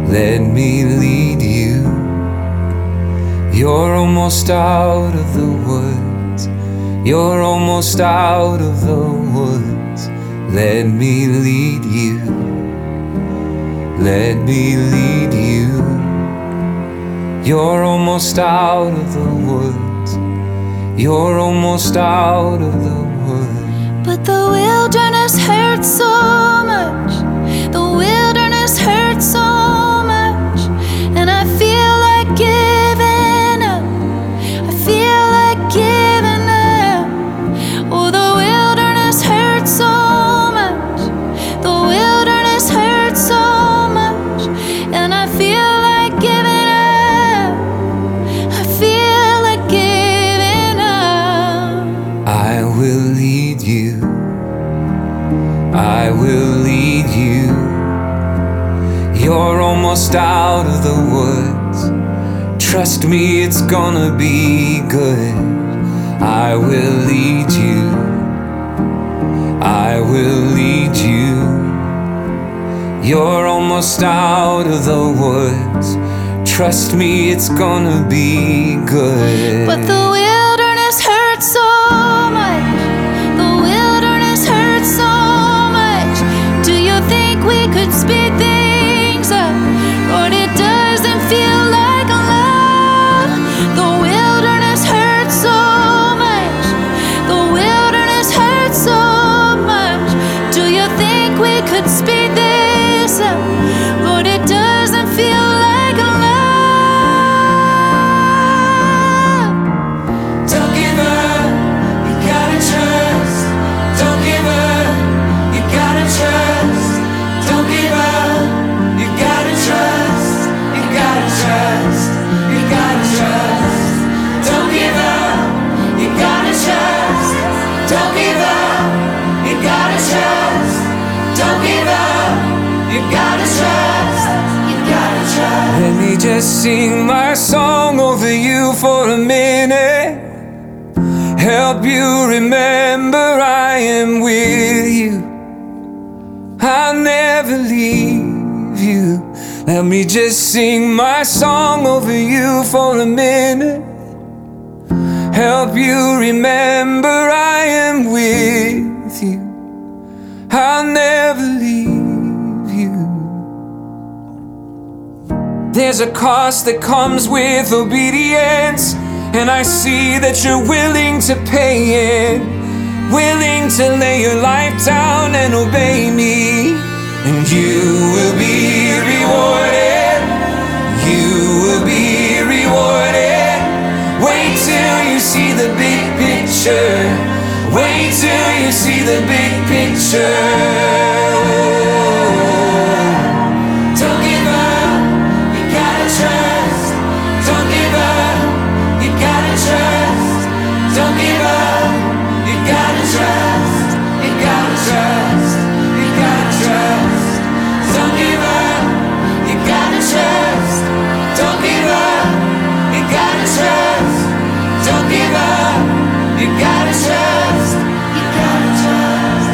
let me lead you. You're almost out of the woods. You're almost out of the woods. Let me lead you. Let me lead you. You're almost out of the woods. You're almost out of the woods. But the wilderness hurts so much. The wilderness hurts so much. And I feel like giving up. I feel like giving up. Oh, the wilderness hurts so much. The wilderness hurts so much. And I feel like giving up. I feel like giving up. I will lead you. I will lead you. You're almost out of the woods. Trust me, it's gonna be good. I will lead you. I will lead you. You're almost out of the woods. Trust me, it's gonna be good. But the wilderness hurts so much. The wilderness hurts so much. Do you think we could speed things up? Lord, it doesn't feel like love. The wilderness hurts so much. The wilderness hurts so much. Do you think we could speed this up? Lord, it doesn't feel like love. Don't give up, you gotta trust. Don't give up, you gotta trust. Don't give up, you gotta trust. You gotta trust, you gotta trust. Don't give up, you gotta trust. Don't give up, you gotta trust. Don't give up, you gotta trust. You gotta trust. Let me just sing my song over you for a minute. Help you remember I am with you. I'll never leave you. Let me just sing my song over you for a minute. Help you remember I am with you. I'll never leave you. There's a cost that comes with obedience, and I see that you're willing to pay it, willing to lay your life down and obey me. And you will be rewarded. You will be rewarded. Wait till you see the big picture. Wait till you see the big picture. Don't give up, you gotta trust. Don't give up, you gotta trust. Don't give up, you gotta trust. You gotta trust, you gotta trust. Don't give up, you gotta trust. Don't give up, you gotta trust. Don't give up, you gotta trust. You gotta trust.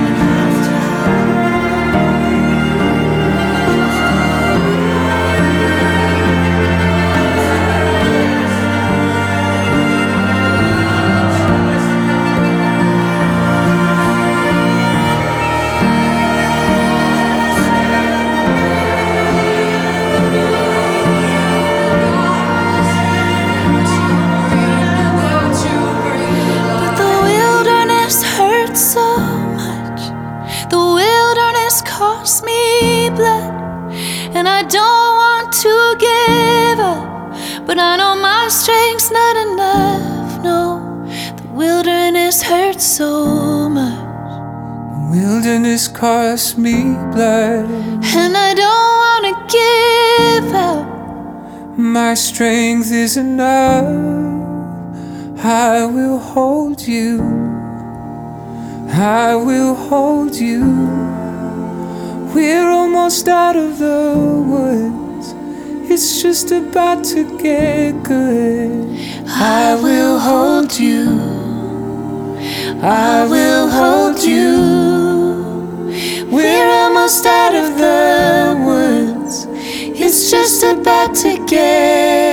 But the wilderness hurts so much. The wilderness costs me blood. And I don't want to give up, but I know my strength's not enough. No, the wilderness hurts so much. The wilderness costs me blood. And I don't want to give up. My strength is enough. I will hold you. I will hold you. We're almost out of the woods. It's just about to get good. I will hold you. I will hold you. We're almost out of the woods. just about to get